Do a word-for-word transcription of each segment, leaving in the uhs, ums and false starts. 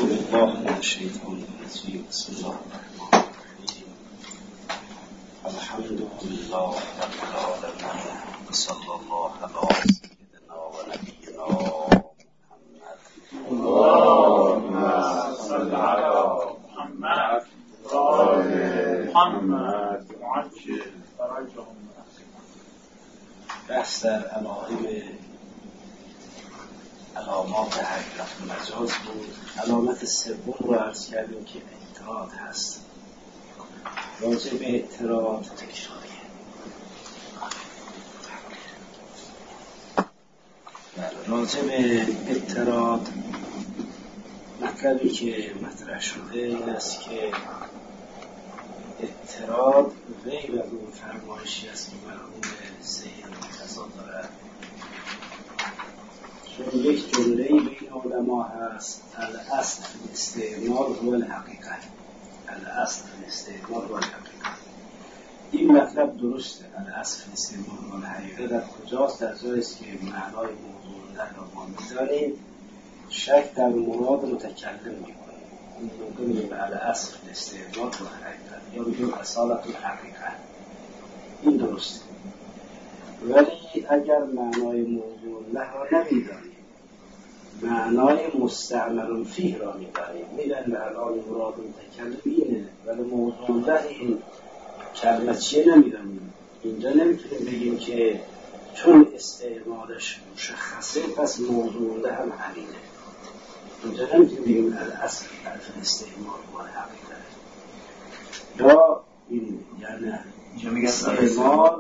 بالله من الشیطان الرجیم. بسم الله الرحمن الرحیم. الحمد لله رب العالمین و صلی الله علی سیدنا و نبینا محمد. اللهم صل علی محمد و آل محمد وعجل فرجهم. بحث در علائم علامات حقیقت مجاز بود. علامت سوم رو عرض کردیم که اعتراض هست. راجع به اعتراض تکراریه. راجع به اعتراض مطلبی که مطرح شده این است که اعتراض غیر از اون فرمایشی است که مرحوم سید مرتضی دارد. چون یک جمله بین علما هست: الاصل فی الاستعمال هو الحقیقه. الاصل فی الاستعمال هو الحقیقه. این مطلب درسته. الاصل فی الاستعمال هو الحقیقه در کجاست؟ در جایی است که معنای موضوع در را ما می‌دانیم، شک در مراد متکلم می‌کنیم. این موقع میگیم الاصل فی الاستعمال هو الحقیقه یا میگیم اصالت الحقیقه. این درسته. ولی اگر معنای موضوع له را نمی‌دانیم، معنای مستعمل فیه را می‌دانیم، می‌دانیم الان مراد متکلم اینه ولی موضوع له این کلمه چیه نمی‌دانیم، اینجا نمی‌تونیم بگیم که چون استعمالش مشخصه پس موضوع له هم همینه. اینجا نمی‌تونیم بگیم الاصل فی الاستعمال هو الحقیقه. یا این یعنی اینجا میگن استعمال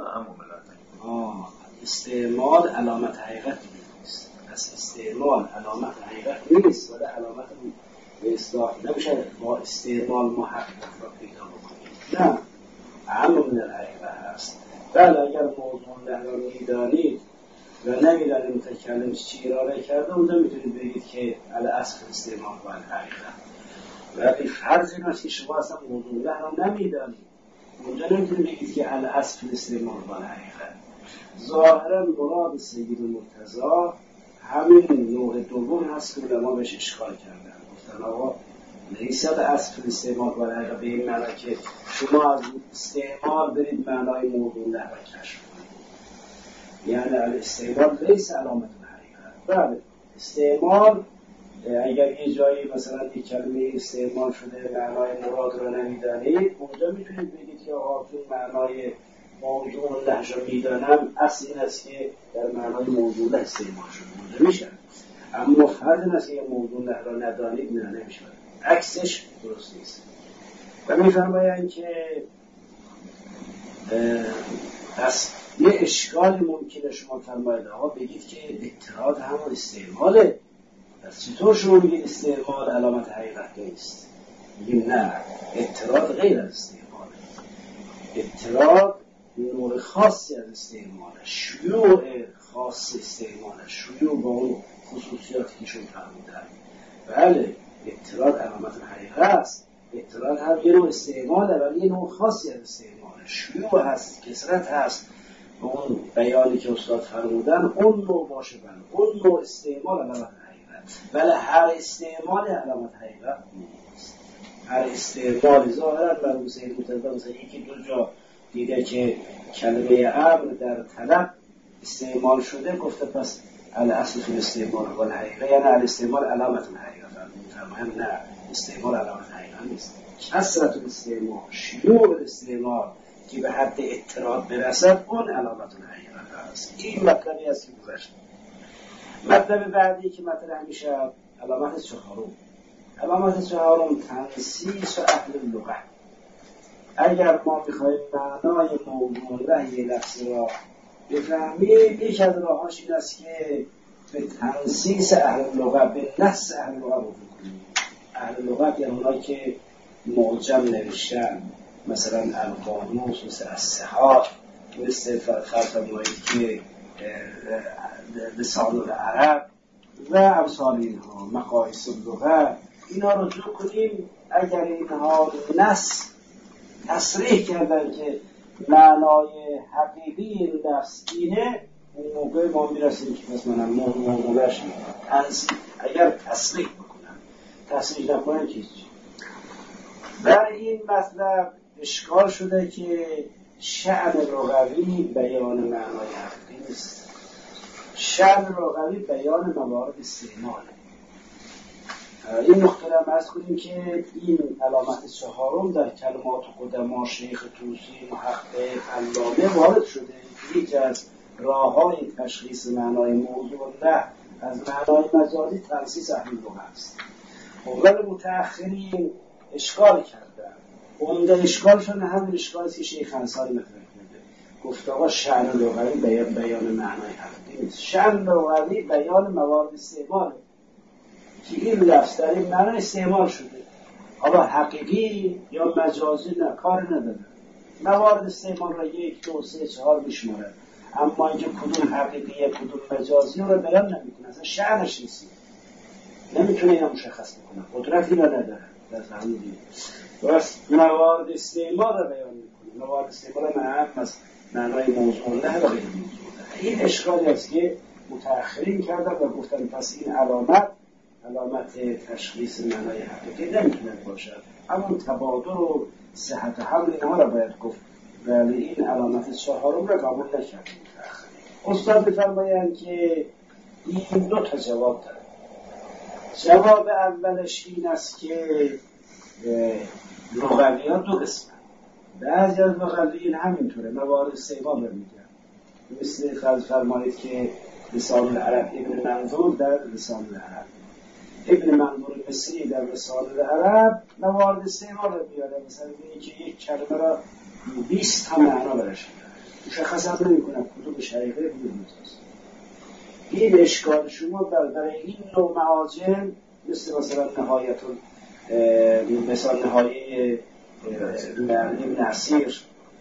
آه استعمال علامت حقیقت نیست. پس استعمال علامت حقیقت نیست ولی علامت به اصطلاح نمیشه با استعمال محقق را پیدا بکنید. نه، اهم من الحقیقه هست. بله اگر موضوع له را میدانید و نمیدانید متکلم چی ارائه کرده، اونجا میتونید بگید که الاصل استعمال با الحقیقه. ولی فرض این است که شما اصلا موضوع له را نمیدانید، اونجا نمیتونید بگید که الاصل استعمال با الحقیقه. ظاهرا مراد سید مرتضی همین نوع دوم هست که علما بهش اشکال کردن. گفتن آقا لیس الاصل استعمال با الحقیقه به این معنی که شما از استعمال برید معنای موضوع له را کشف کنید. یعنی الاستعمال لیس علامت الحقیقه. بله استعمال اگر یه جایی مثلا یک کلمه استعمال شده معنای مراد را نمیدانید، اونجا میتونید بگید که آقا چون معنای موضوع له را میدانم، اصل این است که در معنای موضوع له استعمال شده. اونجا میشه. اما فرض این است که موضوع له را ندانید، نه نمیشه. عکسش درست نیست. و میفرمایند که پس یه اشکال ممکنه شما فرمایید آقا بگید که اعتراض همون استعماله. پس چطور شما میگید استعمال علامت حقیقت نیست؟ میگیم نه، اعتراض غیر از استعماله. اعتراض نوع خاصی از استعماله، شیوع خاص استعماله، شیوع با اون خصوصیاتی که شما فرمودن. بله اعتراض علامت حقیقت است. اعتراض هم یه نوع استعماله ولی یه نوع خاصی از استعماله، شیوع هست، کثرت هست. اون بیانی که استاد فرمودن اون نوع باشه، بله اون نوع استعمال علامت حقیقت. ولی هر استعمال علامت حقیقت نیست. هر استعمال ظاهرا مرحوم سید مرتضی مثلا یکی دو جا دیده که کلمه امر در طلب استعمال شده، گفته پس الاصل فی الاستعمال هو الحقیقه، یعنی الاستعمال علامت الحقیقه. میفرمایند نه، استعمال علامت حقیقه نیست. کثرت الاستعمال، شیوع الاستعمال که به حد اعتراض برسد، اون علامت الحقیقه است. این مطلبی است که گذشت. مطلب بعدی که مطرح میشه علامت چهارم. علامت چهارم تنسیس و اهل اللغه. اگر ما میخوایم معنای موضوع له یه لفظ را بفهمیم، یک از راهاش این است که به تنسیس اهل اللغه، به نص اهل اللغه رو بکنیم. اهل اللغه یعنی اونایی که معجم نوشتن، مثلا القاموس، مثل الصحاح، مثل فرمایید که لسان العرب و امثال اینها، مقاییس اللغه، اینا رو رجوع کنیم. اگر اینها نص تصریح کردن که معنای حقیقی این لفظ اینه، اون موقع ما میرسیم که پس منم موضوعش تنسیح. اگر تصریح بکنم، تصریح نکنه که هیچ. در این مطلب اشکال شده که شأن لغوی بیان معنای حقیقی نیست. شأن لغوی بیان موارد استعماله. این نقطه را عرض کنیم که این علامت چهارم در کلمات قدما شیخ طوسی محقق علامه وارد شده که یکی از راه‌های تشخیص معنای موضوع له از معنای مجازی تنسیس اهل لغت است. ولی متأخرین اشکال کردن. عمده اشکالشون همین اشکالی که شیخ انصاری مطرح کرده. گفت آقا شأن لغوی بیان, بیان معنای حقیقی نیست. شأن لغوی بیان موارد استعماله که این لفظ در این معنی استعمال شده. حالا حقیقی یا مجازی نه کار نداره. موارد استعمال را یک دو سه چهار میشماره. اما اینکه کدوم حقیقیه کدوم مجازی رو بیان نمیکنه. اصلا شأنش نیست. نمیتونه اینو مشخص بکنه. قدرتی را نداره. در زمین دید. بس موارد استعمال را بیان میکنه. موارد استعمال معنی از معنای موضوع نه را بیان میکنه. این اشکالی است که متأخرین کردن و گفتن پس این علامت علامت تشخیص معنای حقیقی نمیتونه باشد. همون تبادل و صحت حمل اینها را باید گفت. ولی این علامت چهارم را قبول نکرد. استاد می‌فرمایند که این دو تا جواب داره. جواب اولش این است که لغویات دو قسمه. بعضی از لغویین همینطوره موارد استعمال رو میگن. مثل فرض فرمایید که لسان العرب ابن منظور در لسان العرب ابن منظور مصری در لسان العرب موارد استعمال رو بیاره. مثلا اینکه یک کلمه را بیست تا معنا برش میاره. مشخص هم نمی‌کنه کدوم شریفه کدوم مجاز. این اشکال شما برای این نوع معاجم مثل مثلا نهایتون مثلا نهایه ابن عسیر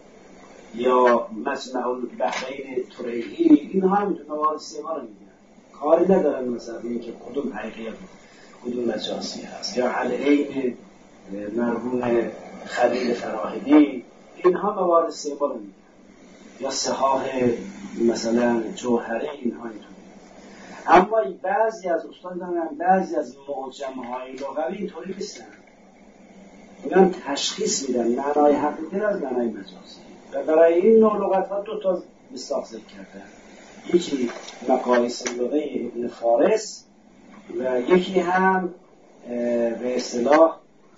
یا مجمع البحرین تریحی اینها همینطور موارد استعمال رو میگن. کاری ندارن مثلا اینکه کدوم حقیقیه کدوم مجازی هست. یا علعین مرحوم خلیل فراهیدی اینها موارد استعمال رو میگن. یا صحاح مثلا جوهری اینها اینطور. اما بعضی از استادان بعضی از معجم‌های لغوی اینطوری نیستن. میگن تشخیص میدن معنای حقیقی از معنای مجازی. و برای این نوع لغت‌ها دو تا مصداق ذکر کردن. یکی مقایس لغه ابن فارس و یکی هم به اصطلاح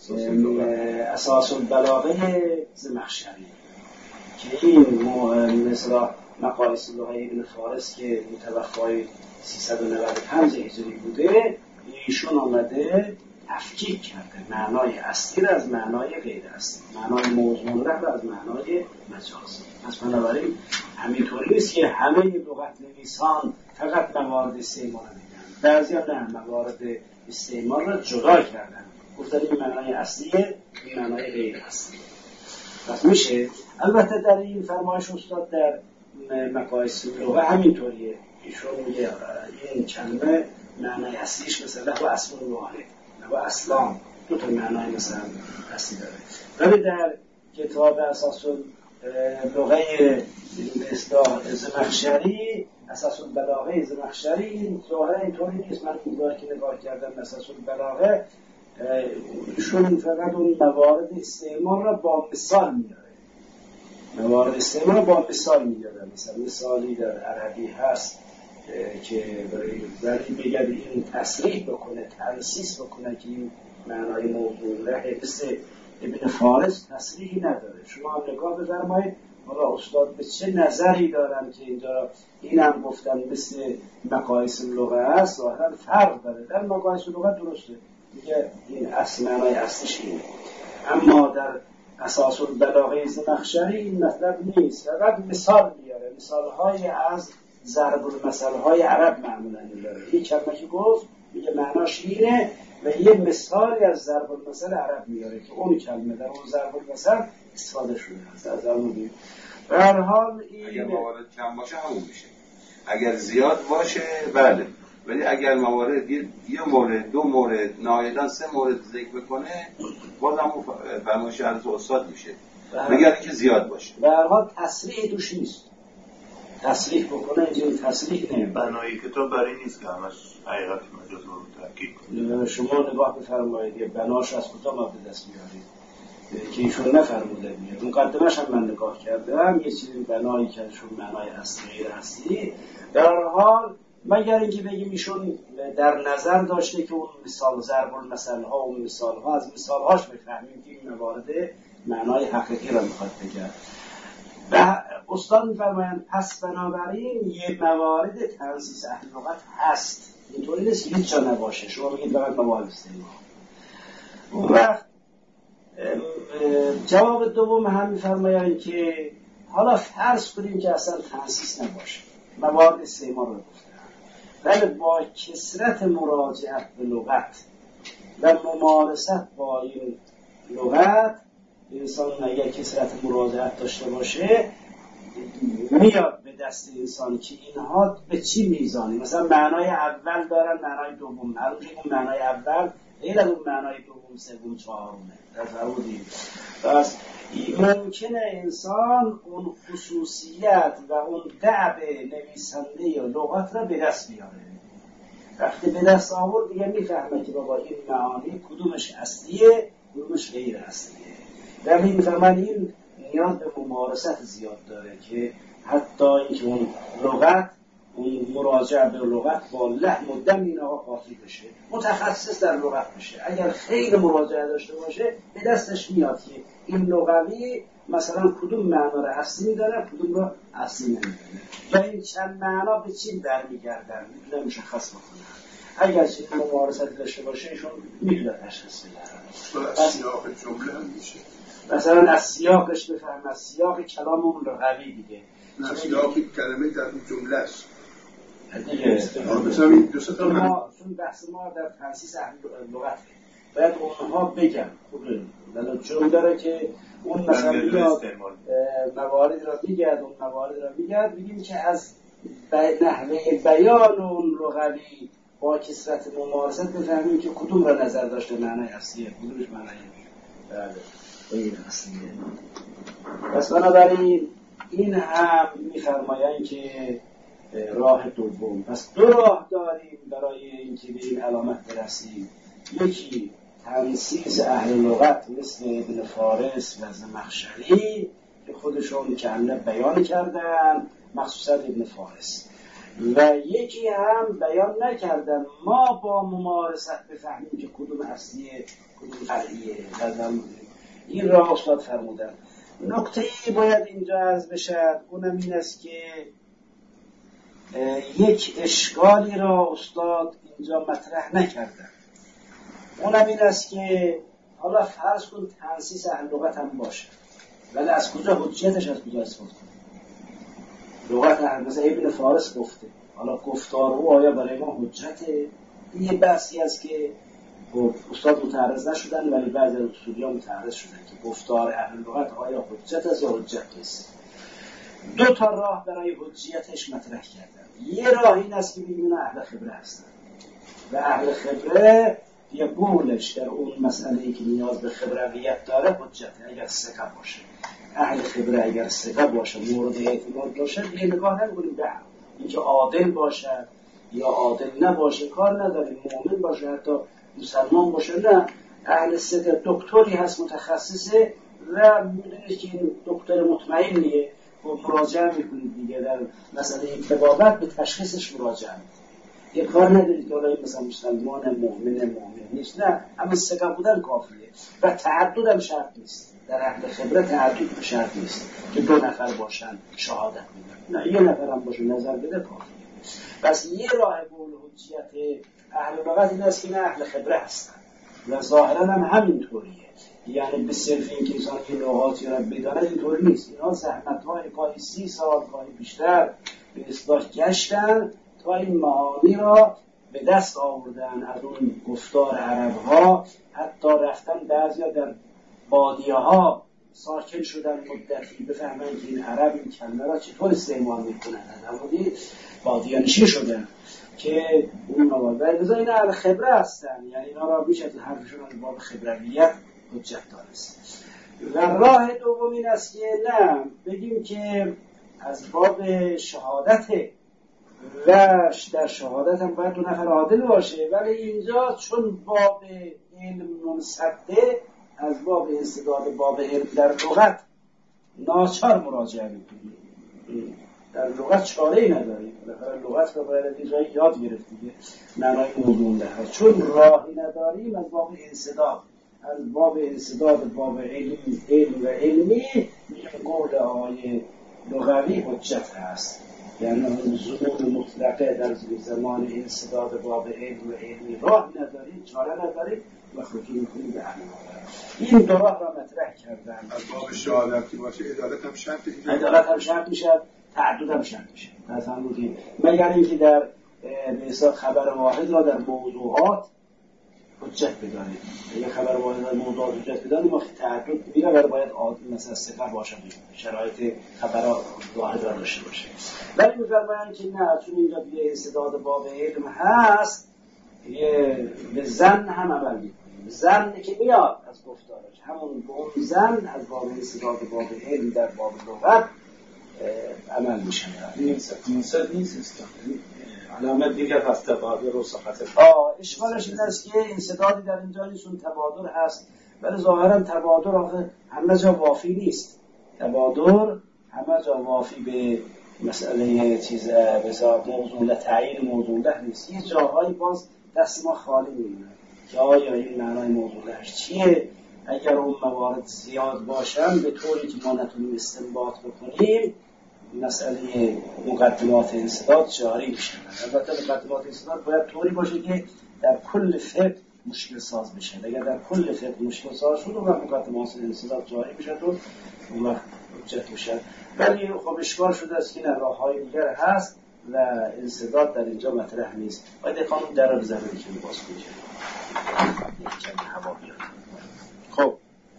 اساس البلاغه زمخشری که این مثلا مقایس لغه ابن فارس که متوفای سیصد و نود و پنج هجری بوده ایشون آمده تفکیک کرده معنای اصلی را از معنای غیر اصلی، معنای موضوع را از معنای مجازی. پس بنابراین همینطوری نیست که همه لغت نویسان فقط موارد استعمال میگن. بعضی ها نه، موارد استعمال را جدا کردن، گفتن این معنای اصلیه این معنای غیر اصلی. پس میشه البته در این فرمایش استاد در مقایس لغه همینطوریه. ایشون میگه این کلمه معنای اصلیش مثلا و اصل واحد و اسلام دو تا معنای مثلا اصلی داره. ولی در کتاب اساس لغه به اصطلاح زمخشری، اساس البلاغه زمخشری، این ظاهرا اینطوری نیست. من اونجا که نگاه کردم اساس البلاغه ایشون فقط اون موارد استعمال را با مثال میاره. موارد استعمال را با مثال میاره. مثلا مثالی در عربی هست که برای میگه این تصریح بکنه، تنسیس بکنه که این معنای موضوع ره، مثل ابن فارس تصریحی نداره. شما هم نگاه بفرمایید حالا استاد به چه نظری دارن که اینجا این هم گفتن مثل مقایس لغه است، ظاهرا فرق داره. در مقایس لغه درسته میگه این اصل معنای اصلش اینه، اما در اساس البلاغه زمخشری این مطلب نیست. فقط مثال میاره، مثالهای از ضرب المثل های عرب معمولا داره. این کلمه که گفت میگه معناش اینه و یه مثالی از ضرب المثل عرب میاره که اون کلمه در اون ضرب المثل استفاده شده است. از اون به هر حال این اگر موارد کم باشه همون میشه، اگر زیاد باشه بله، ولی اگر موارد یه, یه مورد دو مورد نهایتا سه مورد ذکر بکنه باز هم فرمایش از استاد میشه، مگر اینکه زیاد باشه. به هر حال تصریح توش نیست. تصریح بکنه اینجا تصریح نمید. بنای کتاب برای نیست که همش حقیقت مجاز رو تحقیق کنه. شما نگاه بفرمایید بناش از کجا ما به دست میارید که ایشون نفرموده بیاد. مقدمش هم من نگاه کردم یه چیزی بنایی که شون معنای اصلی غیر اصلی. در هر حال مگر اینکه بگیم ایشون در نظر داشته که اون مثال ضرب المثل ها و مثال ها از مثال هاش بفهمیم که این موارد معنای حقیقی را میخواد بگه. و استاد میفرمایند پس بنابراین یه موارد تنصیص اهل لغت هست، اینطوری نیست که هیچ جا نباشه. شما بگید فقط موارد استعمال. اون وقت جواب دوم هم میفرمایند که حالا فرض کنیم که اصلا تنصیص نباشه، موارد استعمال رو گفتن، ولی با کثرت مراجعت به لغت و ممارست با این لغت انسان اگر کثرت مراجعت داشته باشه میاد به دست انسان که اینها به چی میزانی، مثلا معنای اول دارن معنای دوم، معلومه اون معنای اول غیر از اون معنای دوم سوم چهارمه. تصورید پس ممکنه انسان اون خصوصیت و اون دعب نویسنده یا لغت را به دست بیاره. وقتی به دست آورد دیگه میفهمه که بابا این معانی کدومش اصلیه کدومش غیر اصلیه. ولی میفهمن این نیاز به ممارست زیاد داره که حتی اینکه اون لغت اون مراجعه به لغت با لحن و دم اینها قاطی بشه، متخصص در لغت بشه. اگر خیلی مراجعه داشته باشه به دستش میاد که این لغوی مثلا کدوم معنا را اصلی میداره کدوم را اصلی نمیدونه، یا این چند معنا به چی برمیگردن میتونه مشخص بکنه. اگر چیزی ممارست داشته باشه ایشون میتونه تشخیص بده. از سیاق جمله هم میشه، مثلا از سیاقش بفهم، از سیاق کلام اون لغوی دیگه، نه سیاق کلمه در اون جمله است دیگه. مثلا این دو سه تا ما چون بحث ما در تنصیص اهل لغت باید اونها بگن خوبه، ولی چون داره که اون مثلا میاد موارد را میگرد اون موارد را میگرد بگیم که از نحوه بیان اون لغوی با کثرت ممارست بفهمیم که کدوم را نظر داشته معنای اصلیه کدومش معنای بله غیر اصلیه. پس بنابراین این هم میفرمایند که راه دوم. پس دو راه داریم برای اینکه به این علامت برسیم. یکی تنصیص اهل لغت مثل ابن فارس و زمخشری که خودشون کاملا بیان کردن، مخصوصا ابن فارس، و یکی هم بیان نکردن ما با ممارست بفهمیم که کدوم اصلیه کدوم فرعیه. این راه استاد فرمودن. نکته‌ای باید اینجا عرض بشد، اونم این است که یک اشکالی را استاد اینجا مطرح نکردن. اونم این است که حالا فرض کن تنصیص اهل لغت هم باشه، ولی از کجا حجیتش از کجا اثبات کنه؟ لغت اهل مثلا ابن فارس گفته، حالا گفتار او آیا برای ما حجته؟ این یه بحثی است که استاد متعرض نشدن ولی بعضی از اصولی‌ها متعرض شدن که گفتار اهل لغت آیا حجت است یا حجت نیست. دو تا راه برای حجیتش مطرح کردن. یه راه این است که بگیم اهل خبره هستن و اهل خبره یه قولش در اون مسئله‌ای که نیاز به خبرویت داره حجته اگر ثقه باشه. اهل خبره اگر ثقه باشه مورد اعتماد باشه دیگه نگاه نمی‌کنیم به اینکه عادل باشه یا عادل نباشه کار نداریم، مؤمن باشه حتی مسلمان باشه، نه اهل ثقه دکتری هست متخصصه و میدونید که این دکتر مطمئنیه و مراجعه میکنید دیگه در مسئله طبابت به تشخیصش مراجعه میکنید. یه کار ندارید که حالا مثلا مسلمان مؤمن مؤمن نیست، نه اما ثقه بودن کافیه و تعدد هم شرط نیست. در اهل خبره تعدد شرط نیست که دو نفر باشن شهادت میدن، نه یه نفر هم باشه نظر بده کافیه. پس یه راه قول حجیت اهل لغت این است که نه اهل خبره هستن و ظاهرا هم همینطوریه، یعنی به صرف این که انسان که لغاتی را بداند اینطور نیست. اینا زحمت‌های گاهی سی سال گاهی بیشتر به اصلاح گشتن تا این معانی را به دست آوردن از اون گفتار عرب‌ها. حتی رفتن بعضیا در بادیه ها ساکن شدن مدتی بفهمن که این عرب این کلمه را چطور استعمال میکنن، نمودی بادیه نشین شدن که اون مواد و بذار این اهل خبره هستن، یعنی اینا را بیش از حرفشون از باب خبرویت حجت دانست. و راه دوم این است که نه بگیم که از باب شهادت و در شهادت هم باید دو نفر عادل باشه، ولی اینجا چون باب علم منصده از باب استعداد باب علم در لغت ناچار مراجعه میکنیم. در لغت چاره ای نداریم، بالاخره لغت رو باید یه جایی یاد گرفت دیگه معنای موضوع ده. چون راهی نداریم از باب انسداد، از باب انسداد باب علم علم و علمی میگیم قول آقای لغوی حجت هست، یعنی ظهور مطلقه در زمان انسداد باب علم و علمی راه نداریم، چاره نداریم و خروجی میکنیم به علم. این دو راه را مطرح کردن. از باب شهادتی باشه عدالت هم شرط، عدالت هم شرط میشه، تعدد هم شرط میشه. مثلا بودیم مگر اینکه در مثلا خبر واحد را در موضوعات حجت بدانید، اگه خبر واحد در موضوعات حجت بدانید ما تعدد میره ولی باید مثلا صفر باشه، شرایط خبر واحد را داشته باشه. ولی می‌فرمایند که نه، چون اینجا دیگه استعداد باب علم هست یه به زن هم عمل میکنیم. زن که میاد از گفتارش همون به اون زن از باب استعداد باب علم در باب لغت عمل میشه. اینسد نیست علامت دیگر هست تبادر و صحت. آه اشکالش این است که انسدادی در اینجا نیستون، تبادر هست، ولی ظاهرا تبادر آخه همه جا وافی نیست. تبادر همه جا وافی به مسئله چیز بذار موضوع تعیین موضوع نیست. یه جاهایی باز دست ما خالی میمونه که آیا این معنای موضوعش چیه. اگر اون موارد زیاد باشن به طوری که ما نتونیم استنباط بکنیم مسئله مقدمات انسداد جاری میشه. البته مقدمات انسداد باید طوری باشه که در کل فقه مشکل ساز بشه. اگر در کل فقه مشکل ساز شد و مقدمات انسداد جاری میشه تو اون وقت حجت میشه. ولی خب اشکال شده است که نه راههای دیگر هست و انسداد در اینجا مطرح نیست. باید قانون در رو بزنه که باز کنه یک کمی هوا بیاد. خب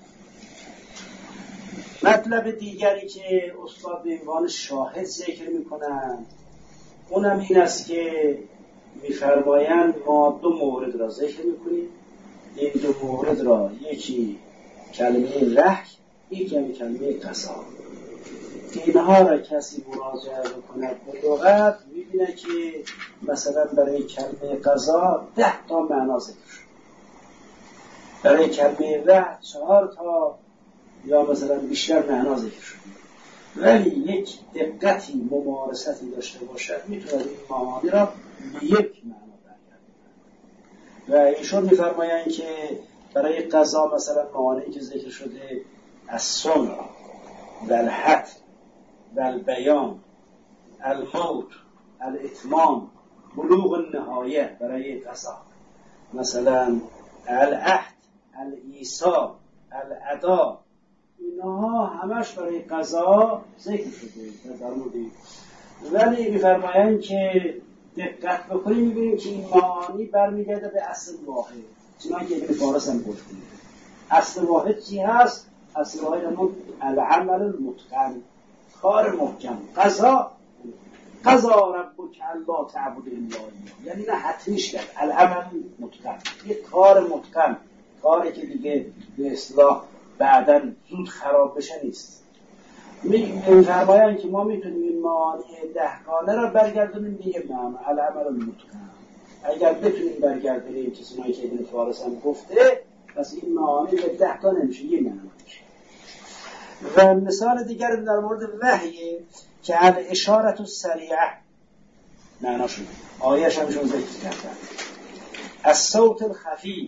مطلب دیگری که استاد به عنوان شاهد ذکر میکنند اونم این است که میفرمایند ما دو مورد را ذکر میکنیم. این دو مورد را یکی کلمه رحی، یکی کلمه قضا. اینها را کسی مراجعه بکند به لغت میبینه که مثلا برای کلمه قضا ده تا معنا ذکر شد، برای کلمه رحی چهار تا یا مثلا بیشتر معنا ذکر شد. ولی یک دقتی ممارستی داشته باشد میتونه این معانی را به یک معنا برگرداند. و ایشون میفرمایند که برای قضا مثلا معانی که ذکر شده الصلح و الحد و البیان الموت الاتمام بلوغ النهایه برای قضا، مثلا العهد الایثار الادا، اینها همش برای قضا ذکر شده در مورد. ولی می‌فرمایند که دقت بکنید می‌بینید که این معانی برمیگرده به اصل واحد. چنانکه ابن فارس هم گفته اصل واحد چی هست؟ اصل واحد همون العمل المتقن، کار محکم. قضا قضا ربک الا تعبد الا ایاه، یعنی نه حتمیش کرد، العمل متقن، یک کار متقن، کاری که دیگه به اصطلاح بعداً زود خراب بشه نیست. می‌فرمایند که ما میتونیم این معانی دهگانه را برگردونیم به یک معنا العمل المتقن. اگر بتونیم برگردونیم چیزی که ابن فارس هم گفته، پس این معانی به ده تا نمیشه، یک معنا میشه. و مثال دیگر در مورد وحی که الاشارة السریعه معنا شده، آیه‌اش هم شون ذکر کردن. الصوت الخفی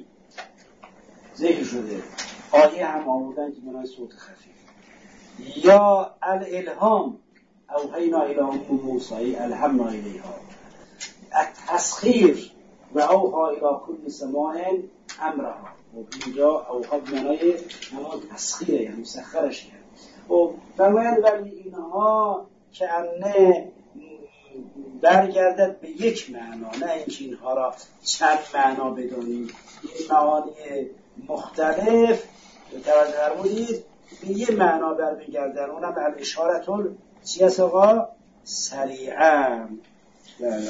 ذکر شده، آیه هم آوردن که منای صوت خفیف. یا الالهام اوحینا الی ام موسی الهمنا الیها، التسخیر و اوحا الی کل سماع امرها. و اینجا اوحا منای همون تسخیره، یعنی مسخرش کرد. و فرمایند ولی اینها که انه برگردد به یک معنا، نه اینکه اینها را چند معنا بدانید. این معانی مختلف توجه فرمودید به یه معنا برمیگردن، اونم الاشارة چی هست آقا؟ سریعا. بله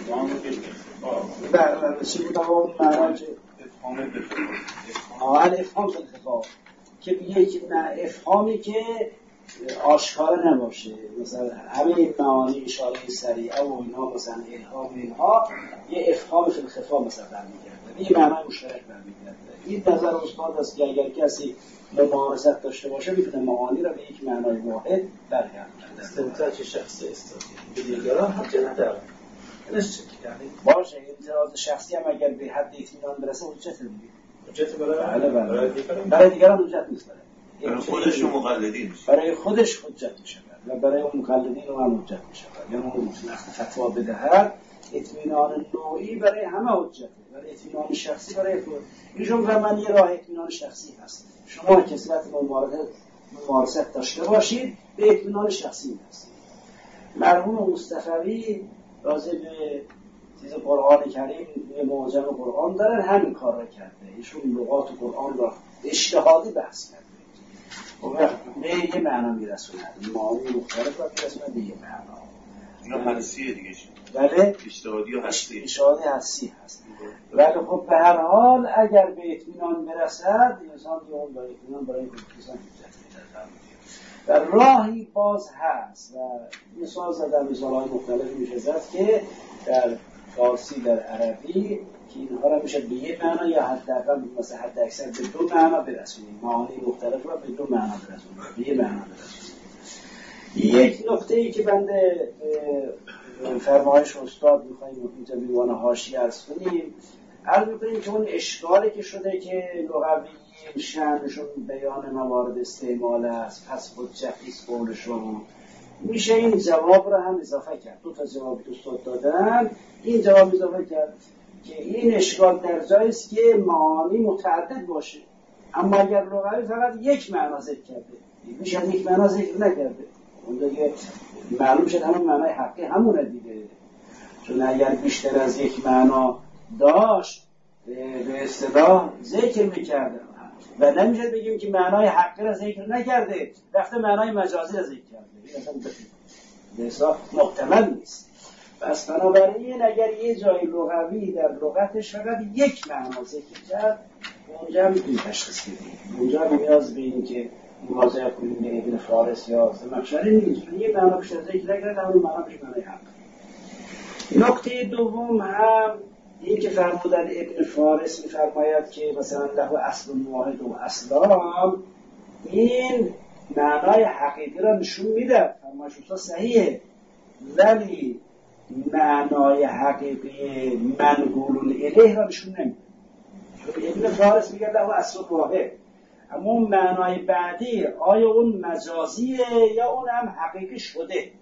بله چی بود آقا اون معنا که افهام فی الخطاب، که به یک افهامی که آشکار نباشه، مثلا همه این معانی اشاره سریعه و اینا مثلا الهام اینها یه افهام فی الخفا مثلا برمیگرده، یه معنای مشترک برمیگرده. این نظر استاد است که اگر کسی ممارست داشته باشه میتونه معانی را به یک معنای واحد برگردونه. استمتاع شخصی استاد به دیگران حجت نداره. یعنی باشه اعتراض شخصی هم اگر به حد اطمینان برسه حجت دیگه. حجت برای بله بله. برای دیگران حجت نیست. برای خودش و مقلدین میشه. برای خودش حجت میشه و برای اون مقلدین هم حجت میشه. یعنی اون وقتی فتوا بدهد اطمینان نوعی برای همه حجته، برای اطمینان شخصی برای خود. اینجور و من یه راه اطمینان شخصی هست. شما کسرت ممارست داشته باشید به اطمینان شخصی هست. مرحوم مصطفی راجع به چیز قرآن کریم یه معجم قرآن دارن همین کار را کرده. ایشون لغات قرآن را اجتهادی بحث کرده و به یه معنا میرسونه، معانی مختلف را میرسونه به یه معنا. اینا حسیه دیگه شد. بله اجتهادی و حسی. اجتهادی حسی هست. ولی خب به هر حال اگر به اطمینان برسد انسان دیگه اون با اطمینان برای خودکیسان حجت می‌دهد و راهی باز هست و مثال زدن مثال‌های مختلفی میشه زد که در فارسی در عربی که اینها را میشه به یه معنا یا حداقل مثلا حد اکثر به دو معنا برسونیم، معانی مختلف را به دو معنا برسونیم، به یه معنا برسونیم. یک نکته ای که بنده فرمایش استاد میخواییم اینجا بیوان حاشیه عرض کنیم، عرض میکنیم که اون اشکالی که شده که لغویین شأنشون بیان موارد استعمال است پس حجتیست قولشون، میشه این جواب را هم اضافه کرد. دو تا جواب دوستان دادن، این جواب اضافه کرد که این اشکال در جایست که معانی متعدد باشه، اما اگر لغوی فقط یک معنا ذکر کرده میشه یک معنا ذکر نکرده، اون دیگه معلوم شد همون معنای حقی همونه دیگه. چون اگر بیشتر از یک معنا داشت به اصطلاح ذکر میکرده و نمیشه بگیم که معنای حقی را ذکر نکرده رفته معنای مجازی را ذکر کرده، این اصلا به اصطلاح محتمل نیست. پس بنابراین اگر یه جای لغوی در لغتش فقط یک معنا ذکر کرد اونجا میتونی تشخیص بدیم، اونجا نیاز به این که مواجهه کنیم به ابن فارس یا زمخشری نیست، چون یه معنا بیشتر ذکر نکرده همون معنا بشه معنای حق. نکته دوم هم این که فرمودن ابن فارس میفرماید که مثلا له اصل واحد و اصلان، این معنای حقیقی را نشون میده، فرمایش استاد صحیحه، ولی معنای حقیقی منقول الیه را نشون نمیده. چون ابن فارس میگه له اصل واحد، اما اون معنای بعدی آیا اون مجازیه یا اون هم حقیقی شده؟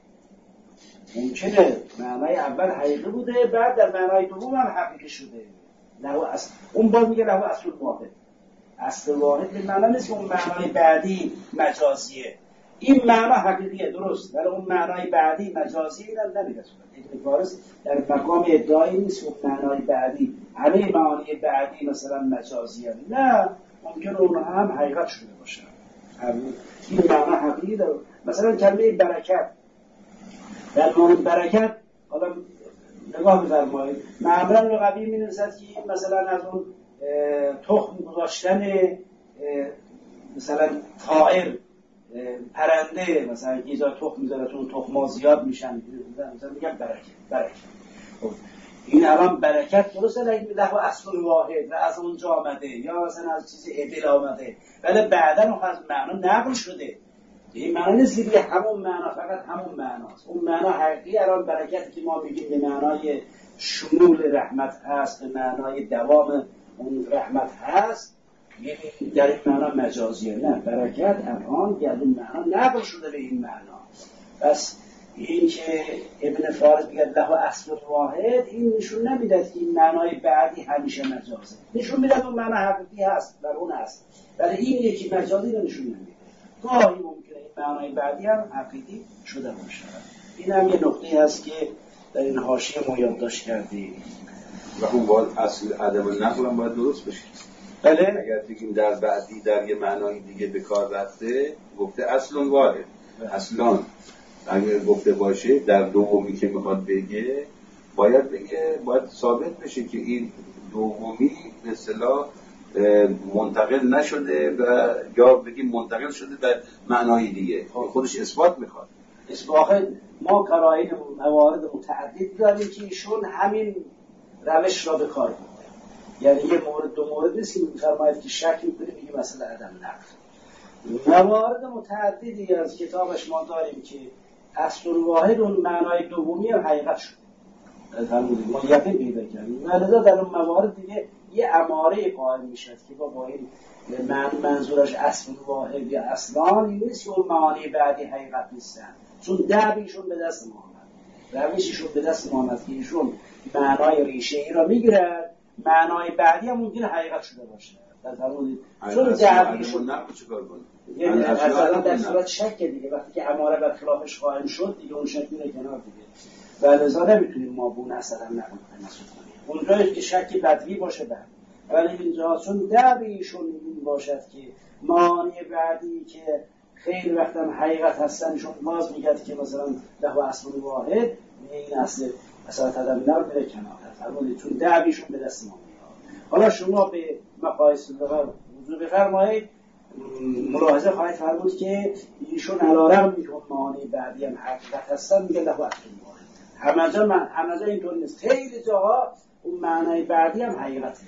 ممکنه معنای اول حقیقی بوده بعد در معنای دوم هم حقیقی شده. له اصل اون باز میگه له اصل واحد. اصل واحد به معنی نیست که اون معنای بعدی مجازیه، این معنا حقیقیه درست، ولی اون معنای بعدی مجازی اینم نمیگه. ابن فارس در مقام ادعایی نیست که اون معنای بعدی همه معانی بعدی مثلا مجازیه، نه، ممکنه اونها هم حقیقت شده باشه. این معنا حقیقی داره. مثلا کلمه برکت در مورد برکت حالا نگاه بفرمایید، معمولا لغوی می‌نویسد که مثلا از اون تخم گذاشتن مثلا طائر پرنده، مثلا یه جا تخم میذاره تو تخم‌ها زیاد میشن، مثلا میگن برکت برکت. خب این الان برکت درسته لیکن له اصل واحد و از اونجا آمده یا مثلا از چیز ابل آمده، ولی بعداً اون از معنا نقل شده. این معنی نیست که همون معنا فقط همون معناست. اون معنا حقیقی الان برکتی که ما میگیم به معنای شمول رحمت هست، به معنای دوام اون رحمت هست، یعنی در این معنا مجازیه. نه، برکت الان در اون معنا نقل شده به این معنا. پس این که ابن فارس میگه له اصل واحد، این نشون نمیده که این معنای بعدی همیشه مجازه، نشون میده اون معنا حقیقی هست در اون هست، ولی این یکی مجازی رو نشون نمیده. گاهی ممکنه این معنای بعدی هم حقیقی شده باشه. این هم یه نقطه هست که در این حاشیه ما یادداشت کردیم و اون باید اصل عدم نقل هم باید درست بشه. بله، اگر بگیم در بعدی در یه معنای دیگه به کار رفته، گفته اصلون واحد اصلان، اگر گفته باشه در دومی که میخواد بگه باید بگه باید ثابت بشه که این دومی به اصطلاح منتقل نشده و یا بگیم منتقل شده به معنای دیگه. خودش اثبات میخواد. اثبات ما قرائن موارد متعدد داریم که ایشون همین روش را به کار برده. یعنی یه مورد دو مورد نیست که می‌فرماید که شک می‌کنه میگه مثلا عدم نقل. موارد متعددی از کتابش ما داریم که اصل واحد اون معنای دومی هم حقیقت شد. فرمودید ما یقین پیدا کردیم. ولذا در اون موارد دیگه یه اماره قائل میشد که با با این من منظورش اصل واحد یا اصلان این نیست که اون معانی بعدی حقیقت نیستن. چون دعویشون به دست ما آمد. روششون به دست ما آمد که ایشون معنای ریشه ای را میگیرن، معنای بعدی هم ممکنه حقیقت شده باشه. فرمودید چون دعویشون نقل چیکار کنه؟ یعنی مثلا در صورت شک دیگه وقتی که اماره بر خلافش قائم شد دیگه اون شک میره کنار دیگه. ولذا نمیتونیم ما بون اصلا نقل کنیم. اونجایی که شک بدوی باشه بعد ولی اینجا چون دعویشون این باشد که معانی بعدی که خیلی وقتا حقیقت هستنشون باز میگد که مثلا له اصل واحد این اصل اصلا تدبیر میره کنار. فرمودید چون دعویشون به دست ما میاد. حالا شما به مقایسه لغت وضو بفرمایید ملاحظه خواهید فرمود که ایشون علارغم میگه معانی بعدی هم حقیقت هستن میگه له اصل واحد. همه جا من همه جا اینطور نیست. خیلی جاها اون معنای بعدی هم حقیقته.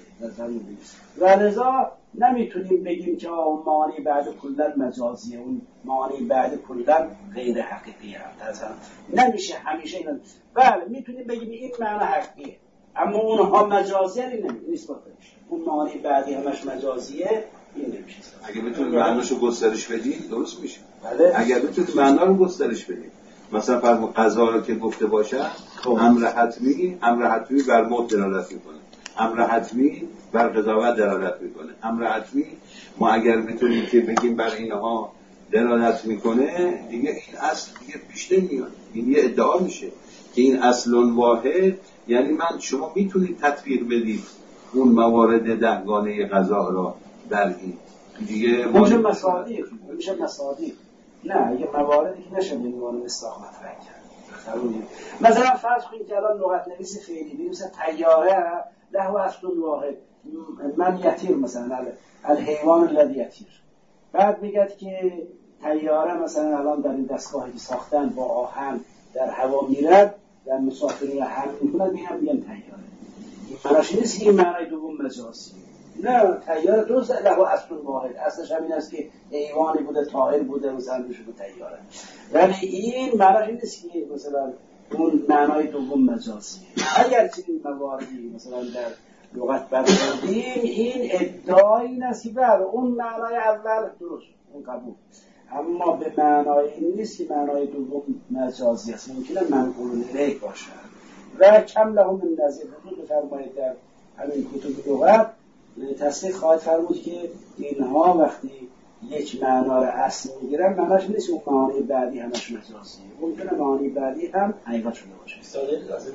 ولذا نمیتونیم بگیم که اون معانی بعد کلا مجازیه، اون معانی بعد کلا غیر حقیقی هم نمیشه همیشه اینا. بله میتونیم بگیم این معنی حقیقیه اما اونها مجازیه نیست باشه. اون معانی بعدی همش مجازیه این نمیشه. اگه بتونید معناشو گسترش بدید درست میشه. بله. اگر بتونید معنا رو گسترش بدید مثلا فرض قضا رو که گفته باشه امر حتمی امر حتمی بر موت دلالت میکنه، امر حتمی بر قضاوت دلالت میکنه، امر حتمی ما اگر بتونیم که بگیم بر اینها دلالت میکنه دیگه این اصل دیگه پیش نمیاد. این یه ادعا میشه که این اصل واحد یعنی من شما میتونید تطبیق بدید اون موارد دهگانه قضا را در این دیگه ما میشه مصادیق میشه مصادیق نه یه مواردی که نشه بینوان مصداق مطرح کرد. مثلا فرض کنید که الان لغت نویس فعلی مثلا طیاره له اصل واحد من یطیر مثلا الحیوان الذی یطیر بعد میگه که طیاره مثلا الان در این دستگاهی ساختن با آهن در هوا میرد در مسافرین را حمل میکنن میگن میگن طیاره. این معناش نیست که این معنای دوم مجازی نه. طیاره درست له اصل واحد اصلش همین است که حیوانی بوده طائر بوده مثلا میشه طیاره ولی این معناش نیست که مثلا اون معنای دوم مجازیه. اگر چنین مواردی مثلا در لغت برگردیم این ادعای این است که بله اون معنای اول درست اون قبول اما به معنای این نیست که معنای دوم مجازی است. ممکنه منقول الیه باشد و کم لهم من نظیر حدود بفرمایید در همین کتب لغت تصدیق خواهد فرمود که اینها وقتی یک معنا را اصل میگیرن معناش نیست اون معانی بعدی همش مجازیه. ممکنه معانی بعدی هم حقیقت شده باشه. مثال لازمه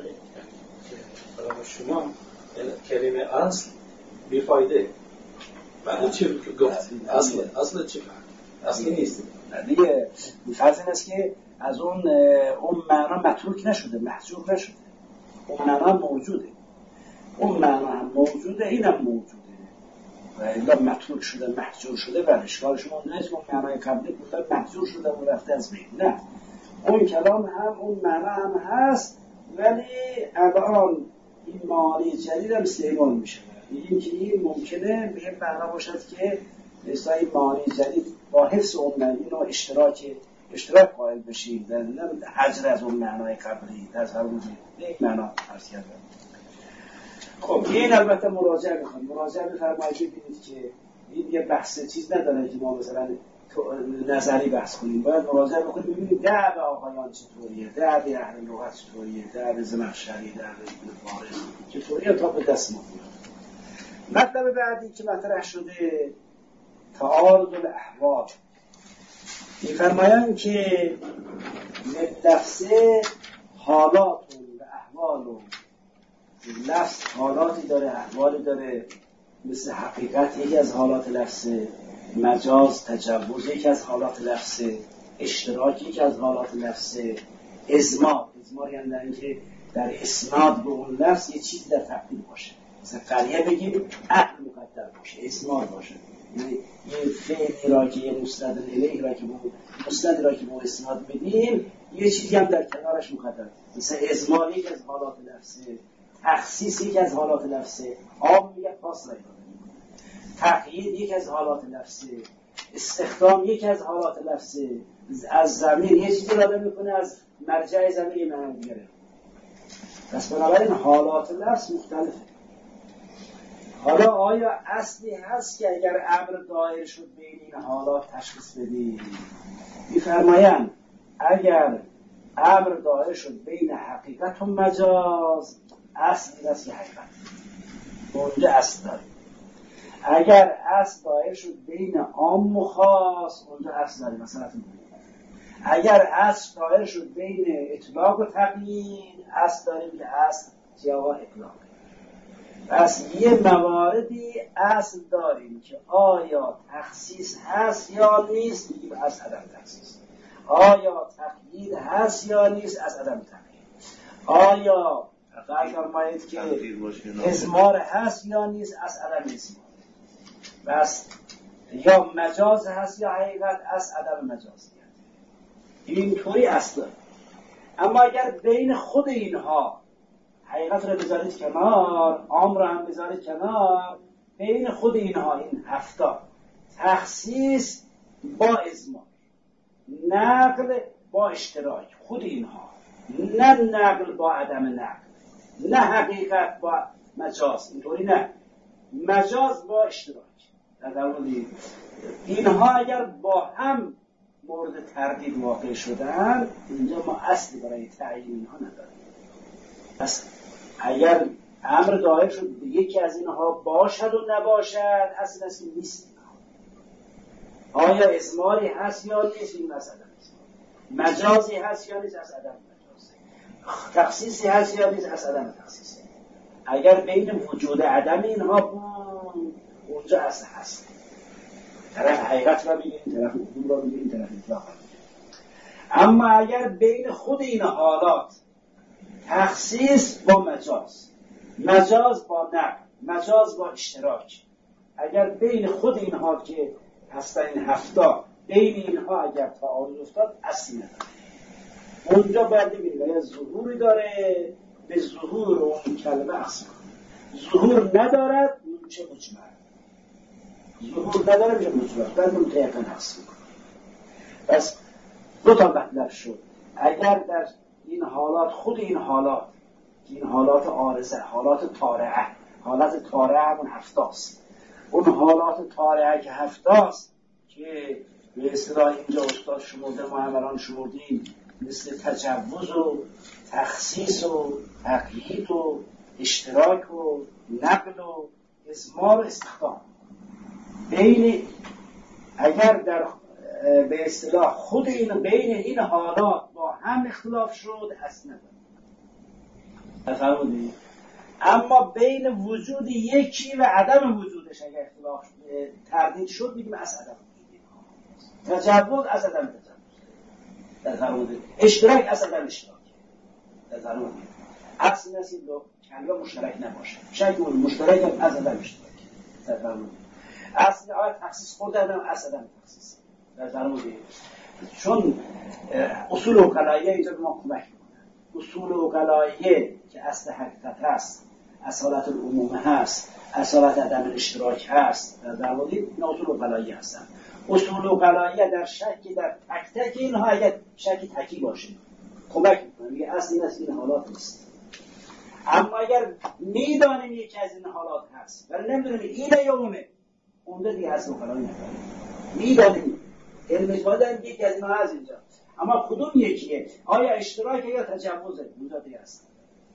برای شما کلمه اصل بیفایده بعد چی گفت اصل اصل چی اصلی نیست دیگه فرض این است که از اون اون معنا متروک نشده محذوف نشده اون معنا موجوده اون معنا هم موجوده اینم موجوده و الا متروک شده محذور شده و اشکال شما نیست اون معنای قبلی گفتن محذور شده و رفته از بین نه اون کلام هم اون معنا هم هست ولی الان این معانی جدید هم استعمال میشه. این که این ممکنه به این معنا باشد که مثلا این معانی جدید با حفظ اون معنی اینو اشتراک اشتراک قائل بشیم در حجر از اون معنای قبلی در ضروری یک معنا عرض کردم. خب این البته مراجعه میخواد مراجعه بفرمایید ببینید که این یه بحث چیز نداره که ما مثلا نظری بحث کنیم باید مراجعه بکنیم ببینید دعو آقایان چطوریه دعو اهل لغت چطوریه دعو زمخشری دعو ابن فارس چطوریه تا به دست ما بیاد. مطلب بعدی که مطرح شده تعارض الاحوال می‌فرمایند که لفظ حالات و احوال و لفظ حالاتی داره احوالی داره مثل حقیقت یکی از حالات لفظ مجاز تجوز یکی از حالات لفظ اشتراک یکی از حالات لفظ ازمار ازمار یعنی در اینکه در اسناد به اون لفظ یه چیزی در تقدیم باشه مثلا مثل قریه بگیم اهل مقدر باشه، اسمار باشه. یعنی یه فعلی را که یه مستند الیه را که ما مستند را که ما اسناد بدیم یه چیزی هم در کنارش مقدر، مثل ازمار یک از حالات لفظه، تخصیص یک از حالات لفظه، عام میگه خاص را تقیید یک از حالات لفظه، استخدام یک از حالات لفظه، از ضمیر یه چیزی را میکنه از مرجع ضمیر معنی دیگره. پس بنابراین حالات لفظ مختلفه. حالا آیا اصلی هست که اگر امر دایر شد بین این حالات تشخیص بدیم؟ می‌فرمایند اگر امر دایر شد بین حقیقت و مجاز، اصلی هست که حقیقت اونجا اصل داریم. اگر اصل دایر شد بین عام و خاص، اونجا اصل داریم. مثلا اگر اصل دایر شد بین اطلاق و تقیید، اصل داریم که اصل سیاق اطلاق. پس یه مواردی اصل داریم که آیا تخصیص هست یا نیست، میگیم از عدم تخصیص. آیا تقیید هست یا نیست، از عدم تقیید. آیا فرمایید که ازمار هست یا نیست، از عدم ازمار. بس یا مجاز هست یا حقیقت، از عدم مجازیت. اینطوری اصل داریم. اما اگر بین خود اینها حقیقت رو بذارید کنار، عام رو هم بذارید کنار، بین خود اینها این هفته تخصیص با ازمار، نقل با اشتراک، خود اینها، نه نقل با عدم نقل، نه حقیقت با مجاز، اینطوری نه، مجاز با اشتراک. در اینها اگر با هم مورد تردید واقع شدن، اینجا ما اصلی برای تعیین اینها نداریم. پس اگر امر دایر شد یکی از اینها باشد و نباشد، اصل اصلی نیست. آیا ازماری هست یا نیست، این مسئله نیست. مجازی هست یا نیست، از عدم مجاز. تخصیصی هست یا نیست، از عدم تخصیص. اگر بین وجود عدم اینها بود، اونجا اصل هست. طرف حقیقت را میگه، این طرف حکم را میگه، این طرف اطلاق را میگه. اما اگر بین خود این حالات تخصیص با مجاز، مجاز با نقل، مجاز با اشتراک، اگر بین خود اینها که هستن این هفتا، بین اینها اگر تعارض افتاد، اصلی نداره. اونجا باید ببینید یا ظهوری داره، به ظهور اون کلمه اصلا ظهور ندارد، میشه مجمل. ظهور نداره میشه مجمل، باید متیقن اصلی. پس دو تا مطلب شد. اگر در این حالات، خود این حالات، این حالات عارضه، حالات طارعه، حالات طارعه همون هفتاست. اون حالات طارعه که هفتاست که به اصطلاح اینجا استاد شمرده، ما همران شمردیم، مثل تجوز و تخصیص و تقیید و اشتراک و نقل و ازمار و استخدام. بین اگر در به اصطلاح خود این بین این حالات با هم اختلاف شد، اصل نداره. فهمیدید؟ اما بین وجود یکی و عدم وجودش اگر اختلاف تردید شد، میگیم از عدم وجود. تجوز از عدم تجوز. فهمیدید؟ اشتراک از عدم اشتراک. فهمیدید؟ اصل نسید دو کلمه مشترک نباشه. شک اون مشترک از عدم اشتراک. فهمیدید؟ اصل آیا تخصیص خود عدم از عدم تخصیص. فهمیدید؟ چون اصول عقلاییه اینجا به ما کمک میکنه. اصول عقلاییه که اصل حقیقت هست، اصالت العموم هست، اصالت عدم اشتراک هست، در واقع این اصول عقلاییه هستن. اصول عقلاییه در شک در تک تک اینها اگر شک تکی باشه کمک میکنه، میگه اصل این است، این حالات نیست. اما اگر میدانیم یکی از این حالات هست ولی نمیدونیم اینه یا اونه، اونجا دیگه اصل عقلایی نداریم. میدانیم علم اجماع داریم که یکی از اینها هست اینجا، اما کدوم یکیه؟ آیا اشتراکه یا تجوزه؟ اونجا دیگه هست.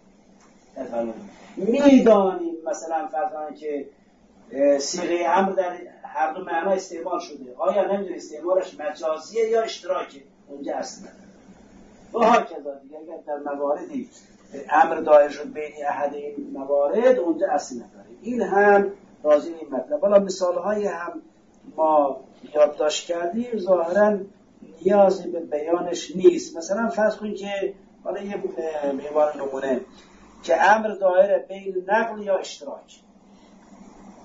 میدانیم مثلا فرضاً که صیغه امر در هر دو معنا استعمال شده، آیا نمیدونیم استعمالش مجازیه یا اشتراکه؟ اونجا اصل نداره. و هاکذا دیگه اگر در مواردی امر دایر شد بین احد این موارد، اونجا اصل نداره. این هم راجع به این مطلب. حالا مثال‌های هم ما یادداشت کردیم، ظاهراً نیازی به بیانش نیست. مثلا فرض کنید که حالا یه معیار نمونه که امر دایر بین نقل یا اشتراک،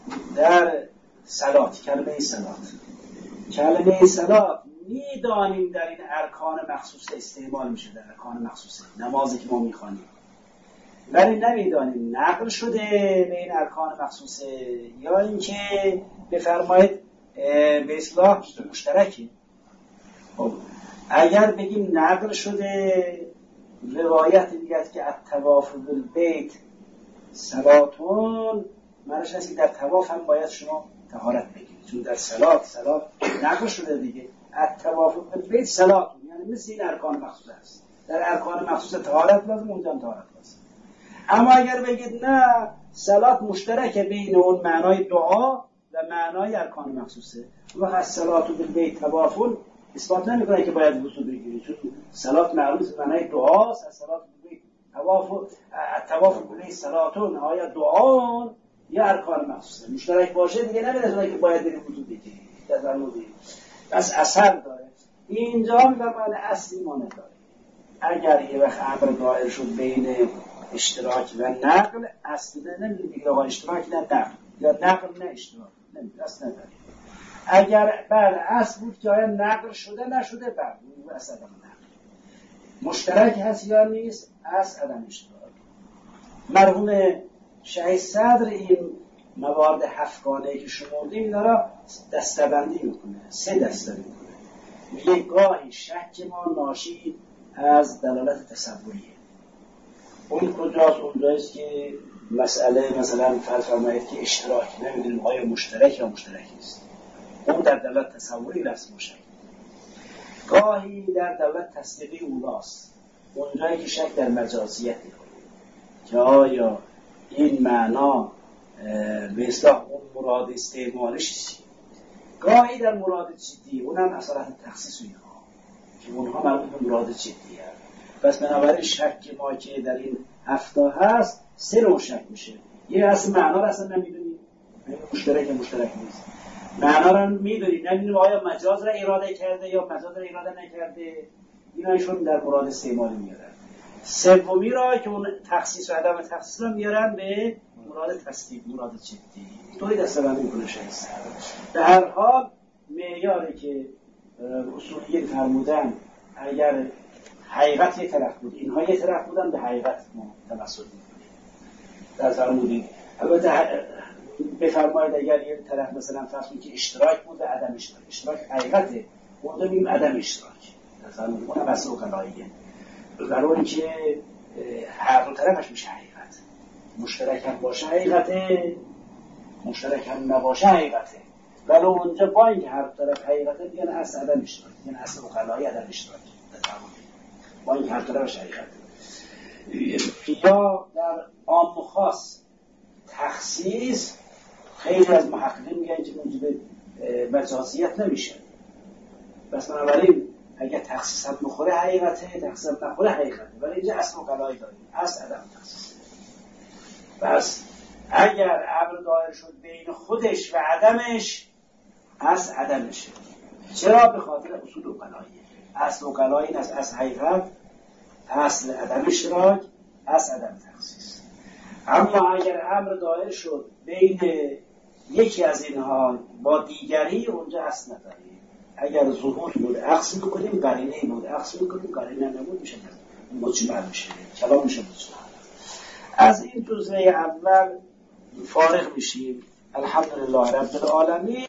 در صلات، کلمه صلات کلمه صلات میدانیم در این ارکان مخصوص استعمال میشه، در ارکان مخصوص نمازی که ما میخوانیم، ولی نمیدانیم نقل شده به این ارکان مخصوصه یا اینکه بفرمایید به اصلاح مشترکی. خب اگر بگیم نقل شده، روایت میگه که الطواف بالبیت صلاتون، معنیش هست که در طواف هم باید شما طهارت بگیرید، چون در صلات صلات نقل شده دیگه. الطواف بالبیت صلاتون یعنی مثل این ارکان مخصوص است، در ارکان مخصوص طهارت لازم، اونجا هم طهارت لازم. اما اگر بگید نه صلات مشترکه بین اون معنای دعا و معنای ارکان مخصوصه، وقت صلات بالبیت طوافون اثبات نمیکنه که باید وضو بگیرید، چون صلات معلومه معنای دعاست. صلات بالبیت طواف طواف بالبیت صلاتون آیا دعا یا ارکان مخصوصه مشترک باشه دیگه نمیدونه که باید برید وضو بگیرید. در مورد بس اثر داره اینجا در معنی اصلی ما نداره. اگر یه وقت امر دائر شد بین اشتراک و نقل، اصل نمیدونی دیگه آقا اشتراک نه نقل یا نقل نه اشتراک، نمیدونی اصل نداری. اگر بله اصل بود که آیا نقل شده نشده، بله اصل عدم نقل مشترک هست یا نیست، اصل عدم اشتراک. مرحوم شهید صدر این موارد هفتگانه‌ای که شمردیم اینا را دسته‌بندی میکنه، سه دسته میکنه. میگه گاهی شک ما ناشی از دلالت تصوریه. اون کجاست؟ اونجاییست که مسئله مثلا فرض فرمایید که اشتراک نمیدونیم آیا مشترک یا مشترک نیست، اون در دلالت تصوری لفظ مشترک. گاهی در دلالت تصدیقی اولاست، اونجایی که شک در مجازیت میکنه که آیا این معنا به اصطلاح اون مراد استعمالش چیه. گاهی در مراد جدی، اونم اصالت تخصیص اینها که اونها مربوط به مراد جدی هست. پس بنابراین شک ما که در این هفته هست سه نوع شک میشه. یه اصل معنا رو اصلا نمیدونیم، مشترک مشترک نیست. معنا رو میدونیم، نمیدونیم آیا مجاز را اراده کرده یا مجاز را اراده نکرده، اینا ایشون در مراد استعمالی میارن. سومی را که اون تخصیص و عدم تخصیص رو میارن به مراد تصدیق، مراد جدی. توی دسته‌بندی میکنه شاید. به هر حال معیاری که اصولیین فرمودن اگر حقیقت یک طرف بود، اینها یک طرف بودن، به حقیقت ما تمسک میکنیم. در فرمودید البته بفرمایید اگر یک طرف مثلا فرض کنید که اشتراک بود و عدم اشتراک، اشتراک حقیقته، اونجا میگیم عدم اشتراک. در فرمودید اونم اصل اوقلاییه، برای اینکه هر دو طرفش میشه حقیقت. مشترک هم باشه حقیقته، مشترک هم نباشه حقیقته. ولی اونجا با اینکه هر طرف حقیقته میگن اصل عدم اشتراک، یعنی اصل اوقلایی عدم اشتراک. با این هر طرفش حقیقته. یا در عام و خاص تخصیص، خیلی از محققین میگن که موجب مجازیت نمیشه. بس بنابراین اگر تخصیص هم بخوره حقیقته، تخصیص هم نخوره حقیقته. ولی اینجا اصل اوقلایی داریم، اصل عدم تخصیص. بس اگر امر دائر شد بین خودش و عدمش، اصل عدمشه. چرا؟ به خاطر اصول اوقلایی. اصل اوقلایی این از اصل حقیقت، اصل عدم اشتراک، اصل عدم تخصیص. اما اگر امر دائر شد بین یکی از اینها با دیگری، اونجا اصل نداریم. اگر ظهور بود عکس میکنیم، قرینه بود عکس میکنیم، قرینه نبود میشه مجمل میشه، کلام میشه مجمل. از این جزء اول فارغ میشیم. الحمدلله رب العالمین.